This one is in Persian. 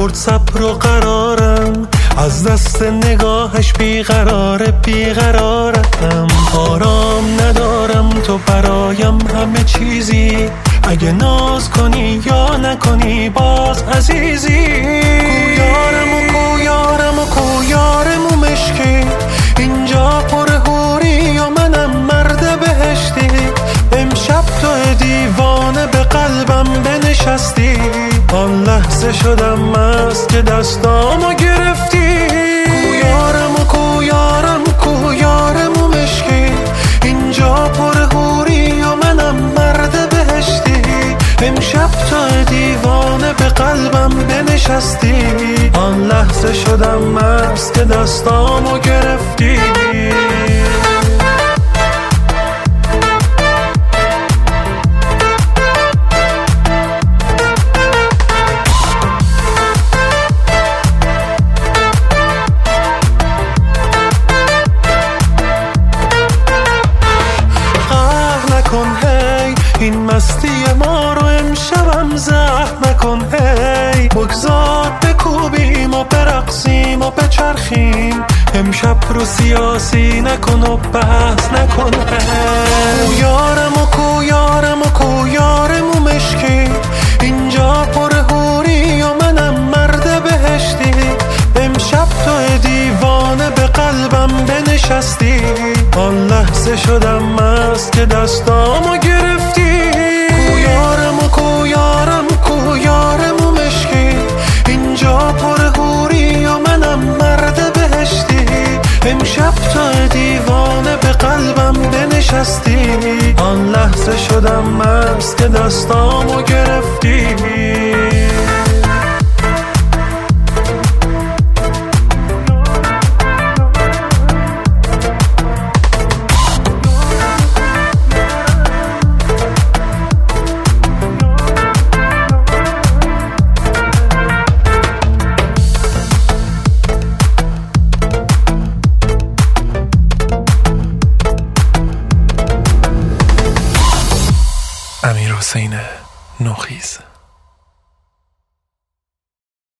برد صبر و قرارم، از دست نگاهش بیقرارم. آرام ندارم تو برایم همه چیزی، اگه ناز کنی یا نکنی باز عزیزی. کویارم و مشکی، اینجا پر حوری و منم مرد بهشتی. امشب تو دیوانه به قلبم بنشستی، آن لحظه شدم مست که دستامو گرفتی. کویارم و مشکی، اینجا پر حوری و منم مرد بهشتی. امشب تو دیوانه به قلبم بنشستی، آن لحظه شدم مست که دستامو گرفتی. این مستی ما رو امشبم زهر نکن، هی بگذار بکوبیم و برقصیم و بچرخیم. امشب رو سیاسی نکن و بحث نکن. کویارم و مشکی، اینجا پر حوری و منم مرد بهشتی. امشب تو دیوانه به قلبم بنشستی، آن لحظه شدم مست که دستامو گرفتی. کویارم و مشکی، اینجا پر حوری و منم مرد بهشتی. امشب تو دیوانه به قلبم بنشستی، آن لحظه شدم مست که دستامو گرفتی. امیرحسین نوخیز.